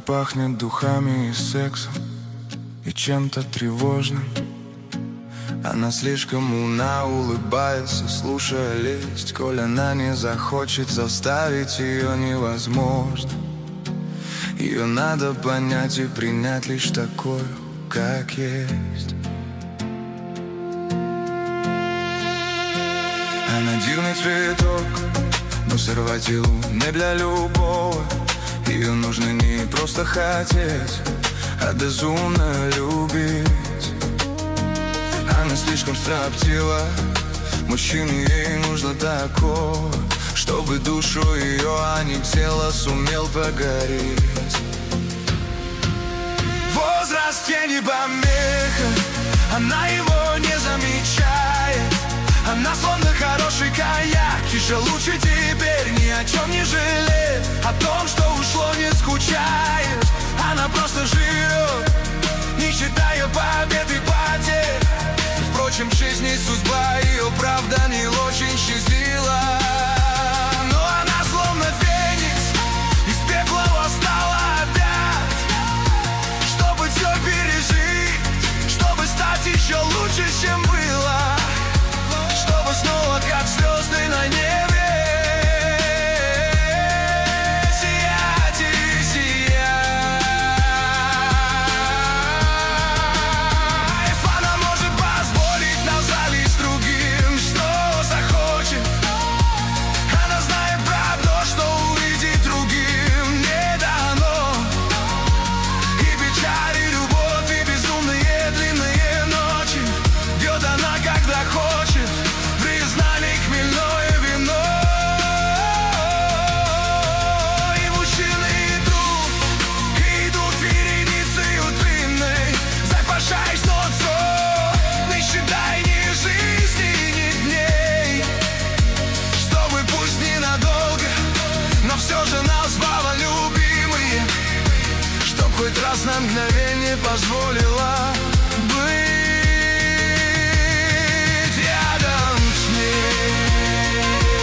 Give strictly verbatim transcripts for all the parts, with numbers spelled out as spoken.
пахнет духами и сексом, и чем-то тревожным. Она слишком умна, улыбается, слушая лесть. Коль она не захочет, заставить ее невозможно. Ее надо понять и принять лишь такую, как есть. Она дивный цветок, но сорвать его не для любого. Ее нужно не просто хотеть, а безумно любить. Она слишком строптива, мужчине ей нужно такого, чтобы душу ее, а не тело, сумел погореть. Возраст ей не помеха, она его не замечает. Она словно хороший коньяк, еще лучше теперь ни о чем не жалеет. О том, что ушло, не скучает. Она просто живет, не считая побед и потерь. Впрочем, в жизни судьба ее, правда, не очень счастливила. Но она словно феникс, из пекла восстала опять, чтобы все пережить, чтобы стать еще лучше, чем было, чтобы снова, как звезды на небе, сиять и сиять. Она может позволить нам залезть другим, что захочет. Она знает правду, что увидеть другим не дано. И печаль, и любовь, и безумные длинные ночи бьет она, когда хочет. Признали хмельное вино. И мужчины идут, идут вереницею длинной. Запашай солнцо, не считай ни жизни, ни дней, чтобы пусть ненадолго, но все же назвала любимые, чтоб хоть раз на мгновение позволила быть рядом с ней.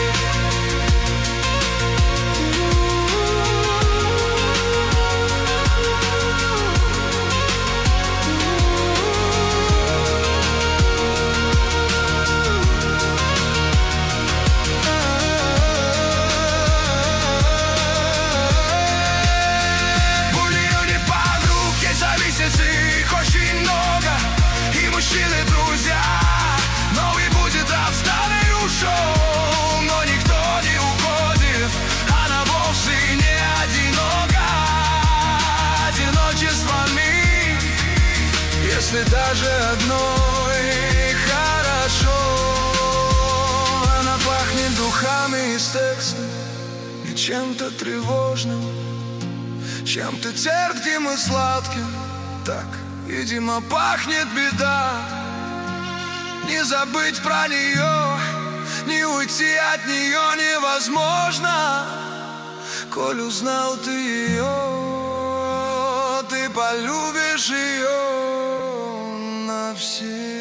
У нее не подруг, ей зависит их очень много. И мужчины друзья, новый будет отстанный ушел. Но никто не уходит, она вовсе не одинока. Одиночествами, если даже одной хорошо. Она пахнет духами и сексом, и чем-то тревожным, чем-то терпким и сладким. Так, видимо, пахнет беда. Не забыть про нее, не уйти от нее невозможно. Коль узнал ты ее, ты полюбишь ее навсегда.